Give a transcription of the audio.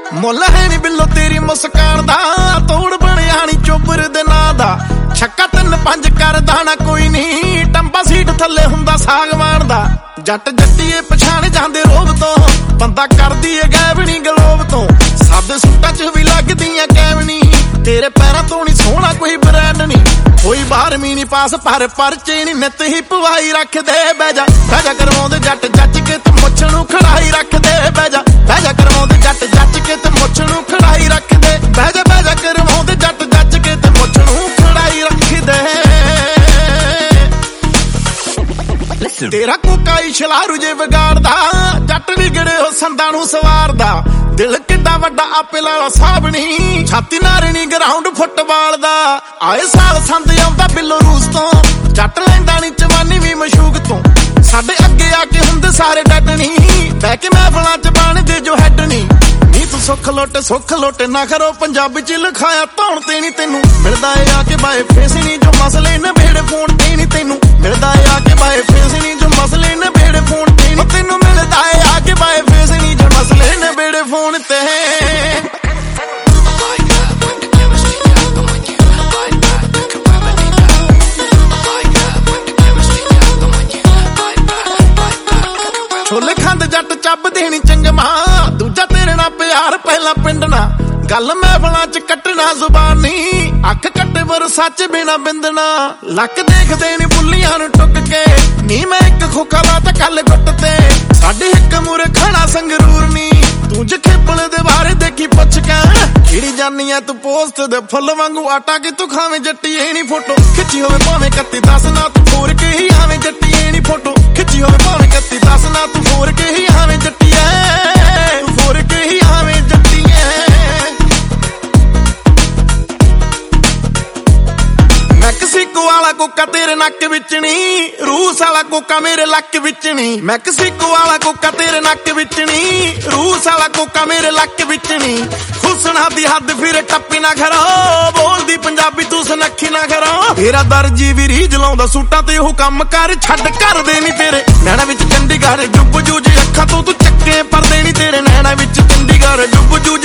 ਮੁੱਲ ਹੈ ਨੀ ਬਿੱਲੋ ਤੇਰੀ ਮੁਸਕਾਨ ਦਾ, ਤੋੜ ਬਣਿਆ ਨੀ ਚੋਬਰ ਦੇ ਨਾਂ ਦਾ। ਛੱਕਾ 3-5 ਕਰਦਾ ਨਾ ਕੋਈ ਨੀ, ਟੰਬਾ ਸੀਟ ਥੱਲੇ ਹੁੰਦਾ ਸਾਗਵਾਨ ਦਾ। ਜੱਟ ਜੱਟੀਏ ਪਛਾਣ ਜਾਂਦੇ ਰੋਬ ਤੋਂ, ਬੰਦਾ ਕਰਦੀ ਏ ਗੈਬਣੀ ਗਲੋਬ ਤੋਂ। ਸਾਦੇ ਸੂਟਾਂ 'ਚ ਵੀ ਲੱਗਦੀਆਂ ਕੈਵਨੀ, ਤੇਰੇ ਪੈਰਾਂ ਤੋਂ ਨੀ ਸੋਹਣਾ ਕੋਈ ਬ੍ਰਾਂਡ ਨੀ। ਕੋਈ 12ਵੀਂ ਨੀ ਪਾਸ ਪਰ ਪਰਚੇ ਨੀ, ਨਿੱਤ ਹੀ ਪਵਾਈ ਰੱਖਦੇ। ਬਹਿ ਜਾ ਕਰਵਾਉਂਦੇ ਜੱਟ ਜੱਜ ਕੇ ਤੇ ਮੁੱਛ ਨੂੰ ਖੜਾਈ ਰੱਖਦੇ। ਬਹਿ ਜਾ ਕਰਵਾਉਂਦੇ ਜੱਟ ਜੱਜ ਕੇ ਤੇ ਮੁੱਛ ਨੂੰ ਖੜਾਈ ਰੱਖਦੇ। ਬਹਿ ਜਾ ਕਰਵਾਉਂਦੇ ਜੱਟ ਜੱਜ ਕੇ ਤੇ ਮੁੱਛ ਨੂੰ ਖੜਾਈ ਰੱਖਦੇ। ਤੇਰਾ ਕੋਕਾਈ ਛਲਾਰੂ ਜੇ ਵਿਗਾੜਦਾ, ਜੱਟ ਵਿਗੜੇ ਹੋ ਸੰਦਾਂ ਨੂੰ ਸਵਾਰਦਾ। ਦਿਲ ਕਿੱਡਾ ਵੱਡਾ ਆਪੇ ਲਾਲਾ ਸਾਬਣੀ, ਛਾਤੀ ਨਾਰਣੀ ਗਰਾਊਂਡ ਫੁੱਟਬਾਲ ਦਾ। ਆਏ ਸਾਲ ਸੰਦ ਆਉਂਦਾ ਬਿੱਲੋ ਰੂਸ ਤੋਂ, ਜੱਟ ਲੈਂਦਾ ਨੀ ਜਵਾਨੀ ਵੀ ਮਸ਼ੂਕ ਤੋਂ। ਸਾਡੇ ਅੱਗੇ ਆ ਕੇ ਹੁੰਦੇ ਸਾਰੇ ਡੱਡਣੀ, ਬਹਿ ਕੇ ਮਹਿਫਲਾਂ 'ਚ ਬਣਦੇ ਜੋ ਹੈਡ ਨੀ। ਨੀ ਤੂੰ ਸੁੱਖ ਲੁੱਟ ਨਾ ਕਰੋ, ਪੰਜਾਬੀ 'ਚ ਲਿਖਾਇਆ ਧੌਣ ਤੇ ਨੀ ਤੈਨੂੰ ਮਿਲਦਾ ਏ ਆ ਕੇ ਬਾਏ ਫੇਸ ਨੀ। ਜੋ ਮਸਲੇ ਨਵੇੜੇ ਫੋਨ ਤੇ ਨੀ ਤੈਨੂੰ ਮਿਲਦਾ ਏ ਆ ਕੇ ਬਾਏ ਫੇਸ ਨੀ। ਜੋ ਮਸਲੇ ਨਵੇੜੇ ਫੋਨ ਤੇ ਨੀ ਤੈਨੂੰ ਮਿਲਦਾ ਏ ਆ ਕੇ ਬਾਏ ਫੇਸ ਨੀ। ਜੋ ਮਸਲੇ ਨਵੇੜੇ ਫੋਨ ਤੇ। ਛੋਲੇ ਖਾਂਦੇ ਜੱਟ ਚੱਬਦੇ ਨੀ ਚੰਗਮਾ, ਦੂਜਾ ਤੇਰੇ ਨਾਲ ਪਿਆਰ ਪਹਿਲਾਂ ਪਿੰਡਣਾ। ਗੱਲ ਮਹਿਫਲਾਂ 'ਚ ਕੱਟਣਾ ਜ਼ੁਬਾਨੀ, ਅੱਖ ਕੱਟੇ ਪਰ ਸੱਚ ਬਿਨਾ ਬਿੰਦਣਾ। ਲੱਕ ਦੇਖਦੇ ਨੀ ਬੁੱਲੀਆਂ ਨੂੰ ਟੁੱਕ ਕੇ, ਨੀ ਮੈਂ ਇੱਕ ਖੋਖਾ ਲਾ ਤਾਂ ਕੱਲ ਗੁੱਟ ਤੇ। ਸਾਡੇ ਇੱਕ ਮੂਰੇ ਖਾਣਾ ਸੰਗਰੂਰ ਨੀ, ਤੂੰ ਜਖੇਪਲ ਦੇ ਬਾਰੇ ਦੇਖੀ ਪੁੱਛ ਕੇ। ਕਿਹੜੀ ਜਾਨੀ ਐ ਤੂੰ ਪੋਸਟ ਦੇ ਫੁੱਲ ਵਾਂਗੂ, ਆਟਾ ਕਿ ਤੂੰ ਖਾਵੇਂ ਜੱਟੀਏ ਨੀ। ਫੋਟੋ ਖਿੱਚੀ ਹੋਵੇ ਭਾਵੇਂ 31 10 ਨਾ, ਤੂੰ ਫੋਰ ਕੇ ਹੀ ਆਵੇਂ ਜੱਟੀਏ ਨੀ। ਫੋਟੋ ਖਿੱਚੀ ਹੋਵੇ ਭਾਵੇਂ 31 10 ਨਾ, ਤੂੰ ਫੋਰ ਕੇ ਹੀ ਆਵੇਂ ਜੱਟੀਏ। ਤੂੰ ਫੋਰ ਕੇ ਹੀ ਆਵੇਂ ਜੱਟੀਏ। ਮੈਕਸੀਕੋ ਵਾਲਾ ਕੋਕਾ ਤੇਰੇ ਨੱਕ ਵਿੱਚ ਨੀ, ਰੂਸ ਵਾਲਾ ਕੋਕਾ ਮੇਰੇ ਲੱਕ ਵਿੱਚ ਨੀ। ਮੈਕਸੀਕੋ ਵਾਲਾ ਕੋਕਾ ਤੇਰੇ ਨੱਕ ਵਿੱਚ ਨੀ, ਰੂਸ ਵਾਲਾ ਕੋਕਾ ਮੇਰੇ ਲੱਕ ਵਿੱਚ ਨੀ। ਹੁਸਨਾ ਦੀ ਹੱਦ ਫਿਰ ਟੱਪੀ ਨਾ ਕਰੋ, ਬੋਲਦੀ ਪੰਜਾਬੀ ਤੂੰ ਸੁਨੱਖੀ ਨਾ ਕਰੋ। ਤੇਰਾ ਦਰਜੀ ਵੀ ਰੀਝ ਲਾਉਂਦਾ ਸੂਟਾਂ ਤੇ, ਉਹ ਕੰਮ ਕਰ ਛੱਡ ਕਰਦੇ ਨੀ ਤੇਰੇ। ਨੈਣਾ ਵਿੱਚ ਚੰਡੀਗੜ੍ਹ ਜੁੱਬ ਜੂਜ, ਅੱਖਾਂ ਤੋਂ ਤੂੰ ਚੱਕੇ ਪਰਦੇ ਨੀ ਤੇਰੇ। ਨੈਣਾ ਵਿੱਚ ਚੰਡੀਗੜ੍ਹ ਜੁੱਬ ਜੂਜ,